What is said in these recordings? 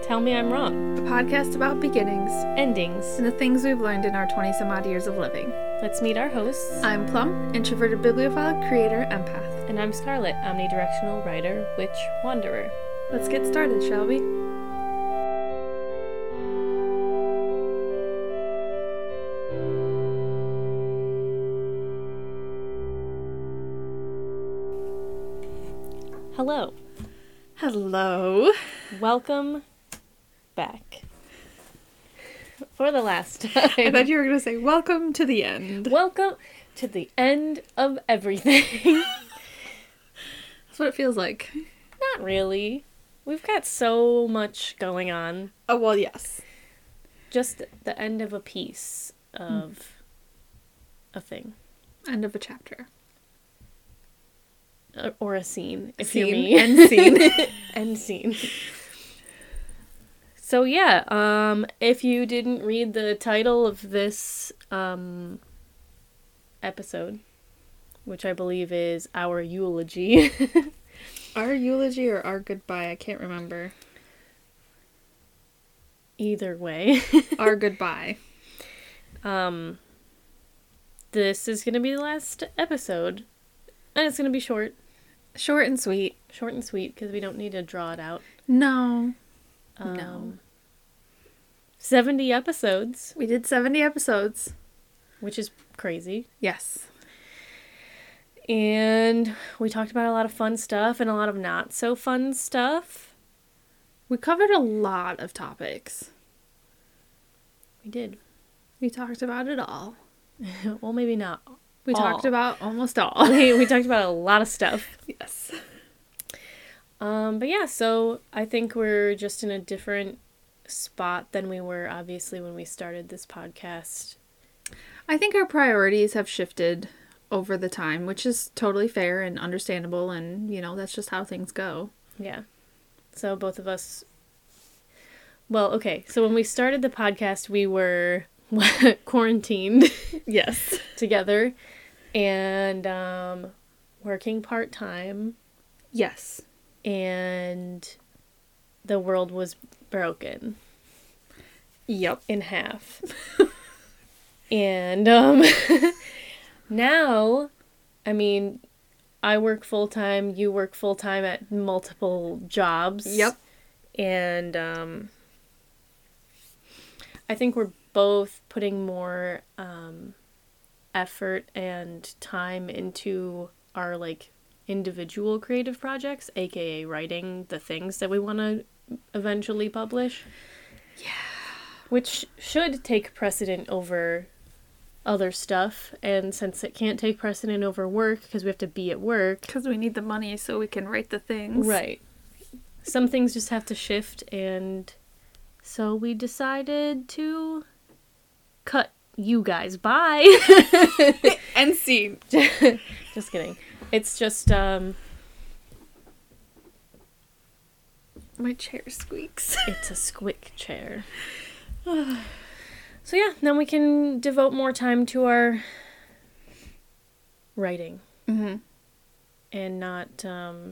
Tell Me I'm Wrong. A podcast about beginnings Endings. and the things we've learned in our 20-some-odd years of living. Let's meet our hosts. I'm Plum, introverted bibliophile, creator, empath. And I'm Scarlet, omnidirectional writer, witch, wanderer. Let's get started, shall we? Hello. Hello. Welcome back. For the last I time. thought you were going to say, welcome to the end. Welcome to the end of everything. That's what it feels like. Not really. We've got so much going on. Oh, well, yes. Just the end of a piece of a thing. End of a chapter. Or a scene, if Scene. you're me. End scene. End scene. So yeah, if you didn't read the title of this episode, which I believe is Our Eulogy. Our eulogy or our goodbye? I can't remember. Either way. Our goodbye. This is going to be the last episode. And it's going to be short. Short and sweet. Short and sweet, because we don't need to draw it out. No. No. 70 episodes, We did 70 episodes. which is crazy. Yes. And we talked about a lot of fun stuff and a lot of not so fun stuff. We covered a lot of topics. We did. We talked about it all. Well, maybe not. We all. talked about almost all. We talked about a lot of stuff. Yes. But yeah, so I think we're just in a different spot than we were, obviously, when we started this podcast. I think our priorities have shifted over the time, which is totally fair and understandable, and, you know, that's just how things go. Yeah. So both of us... Well, okay, so when we started the podcast, we were quarantined Yes. together and working part-time. Yes. And the world was broken Yep. in half. And now, I mean, I work full-time, you work full-time at multiple jobs. Yep. And I think we're both putting more effort and time into our, like, individual creative projects, aka writing the things that we want to eventually publish. Yeah. Which should take precedent over other stuff, and since it can't take precedent over work because we have to be at work. Because we need the money so we can write the things. Right. Some things just have to shift, and so we decided to cut you guys. Bye! End scene. Just kidding. It's just, My chair squeaks. it's a squick chair. So yeah, then we can devote more time to our writing. Mm-hmm. And not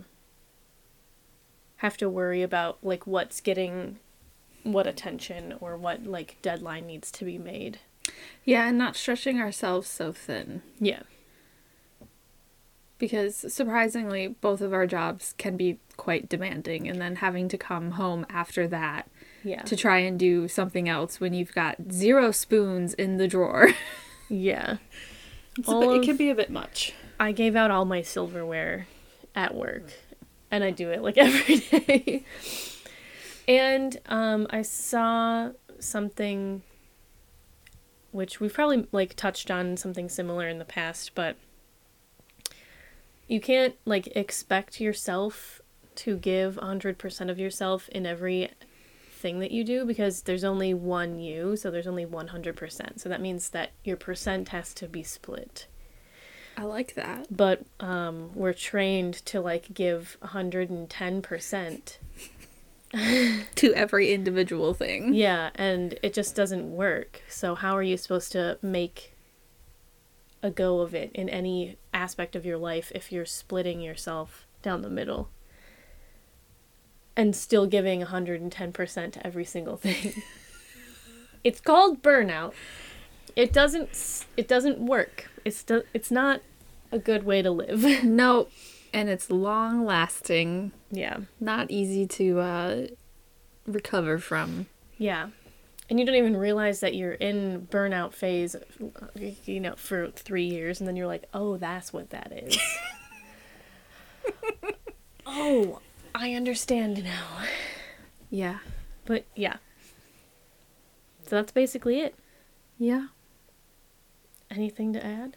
have to worry about, like, what's getting what attention or what, like, deadline needs to be made. Yeah, and not stretching ourselves so thin. Yeah. Because, surprisingly, both of our jobs can be quite demanding, and then having to come home after that Yeah. to try and do something else when you've got 0 spoons in the drawer. Yeah. It can be a bit much. I gave out all my silverware at work, and I do it, like, every day. And I saw something, which we've probably, like, touched on something similar in the past, but you can't, like, expect yourself to give 100% of yourself in every thing that you do, because there's only one you, so there's only 100%. So that means that your percent has to be split. I like that. But we're trained to, like, give 110%. To every individual thing. Yeah, and it just doesn't work. So how are you supposed to make a go of it in any aspect of your life if you're splitting yourself down the middle? and still giving 110% to every single thing. It's called burnout. It doesn't work. It's not a good way to live. No, and it's long lasting. Yeah. Not easy to recover from. Yeah. And you don't even realize that you're in burnout phase, for 3 years, and then you're like, oh, that's what that is. Oh, I understand now. Yeah. But, yeah. So that's basically it. Yeah. Anything to add?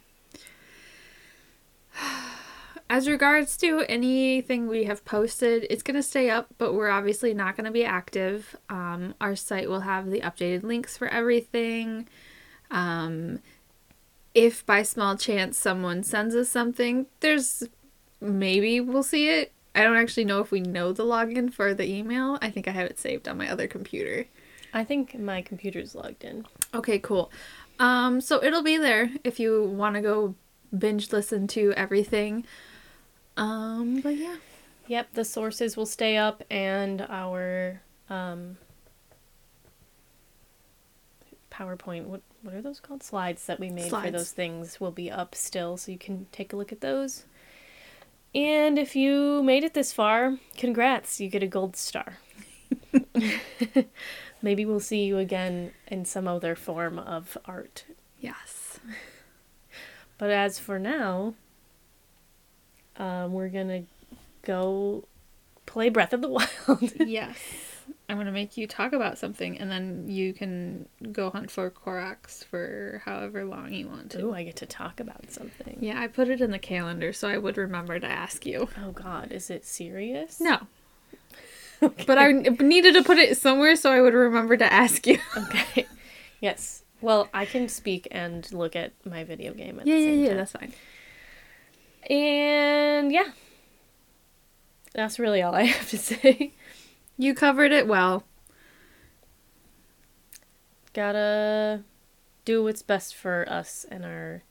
As regards to anything we have posted, it's going to stay up, but we're obviously not going to be active. Our site will have the updated links for everything. If by small chance someone sends us something, maybe we'll see it. I don't actually know if we know the login for the email. I think I have it saved on my other computer. I think my computer's logged in. Okay, cool. So it'll be there if you want to go binge listen to everything. But yeah. Yep, the sources will stay up, and our PowerPoint, what are those called? Slides that we made for those things will be up still, so you can take a look at those. And if you made it this far, congrats, you get a gold star. Maybe we'll see you again in some other form of art. Yes. But as for now, we're gonna go play Breath of the Wild. Yes. I'm gonna make you talk about something, and then you can go hunt for Korax for however long you want to. Ooh, I get to talk about something. Yeah, I put it in the calendar so I would remember to ask you. Oh God, is it serious? No. Okay. But I needed to put it somewhere so I would remember to ask you. Okay. Yes. Well, I can speak and look at my video game at the same time. That's fine. And yeah. That's really all I have to say. You covered it well. Gotta do what's best for us and our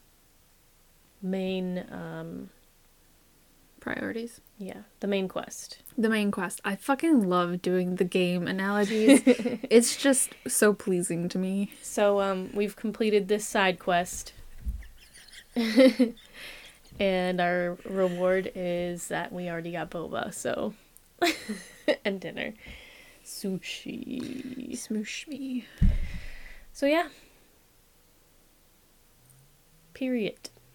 main, priorities. Yeah, the main quest. The main quest. I fucking love doing the game analogies. It's just so pleasing to me. So, we've completed this side quest. And our reward is that we already got boba, so... and dinner. Sushi. Smoosh me. So, yeah. Period.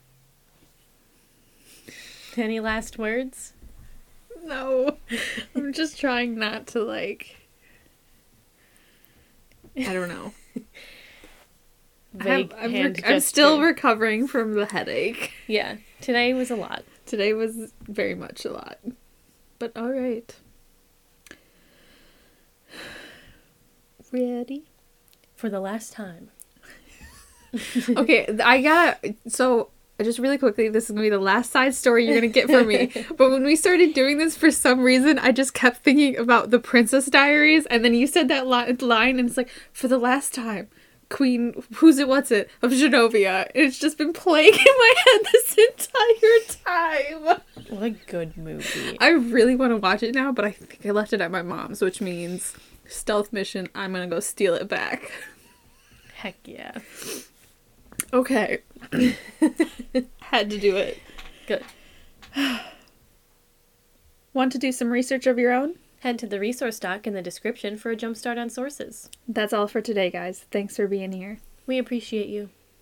Any last words? No. I'm just trying not to, I don't know. I'm still recovering from the headache. Yeah. Today was a lot. Today was very much a lot. But alright. Ready? For the last time. Okay, so just really quickly, this is going to be the last side story you're going to get from me. But when we started doing this, for some reason, I just kept thinking about the Princess Diaries, and then you said that line, and it's like, for the last time, Queen, what's it, of Genovia. And it's just been playing in my head this entire time. What a good movie. I really want to watch it now, but I think I left it at my mom's, which means stealth mission, I'm going to go steal it back. Heck yeah. Okay. Had to do it. Good. Want to do some research of your own? Head to the resource doc in the description for a jumpstart on sources. That's all for today, guys. Thanks for being here. We appreciate you.